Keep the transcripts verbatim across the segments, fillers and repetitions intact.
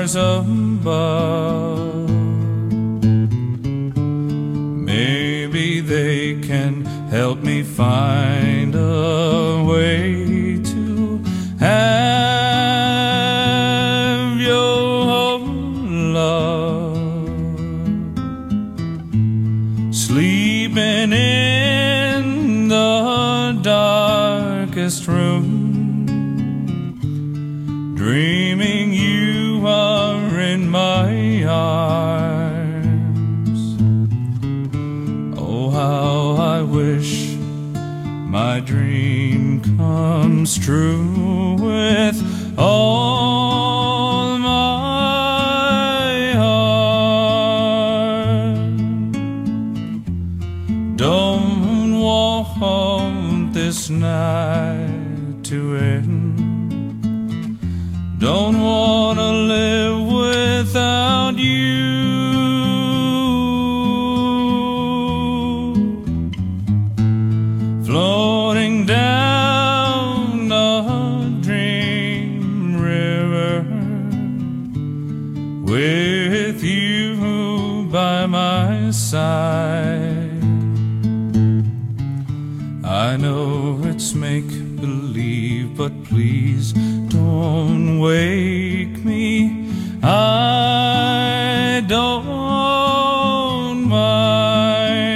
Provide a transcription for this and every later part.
stars above. Maybe they can help me find a way to have your love. Sleeping in the darkest room, dreaming you are in my arms. Oh, how I wish my dream comes true with all my heart. Don't want this night to end. Don't want to live without you. Floating down a dream river with you by my side. I know it's make-believe, but please don't wake me. I don't mind.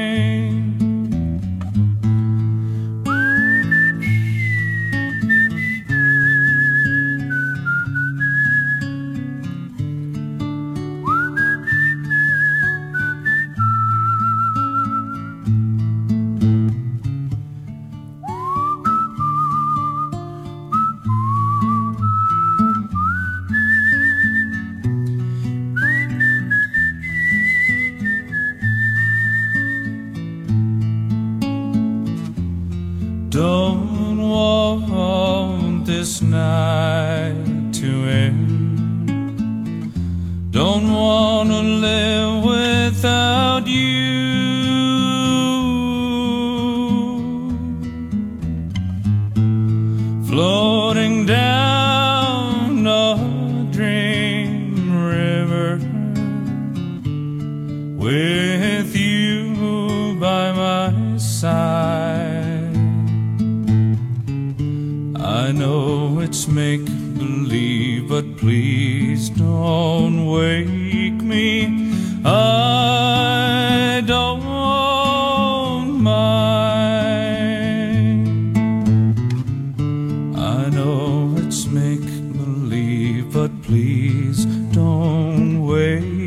Don't want this night to end. Don't want to live without you. Floating down a dream river with you by my side. I know it's make-believe, but please don't wake me. I don't mind. I know it's make-believe, but please don't wake me.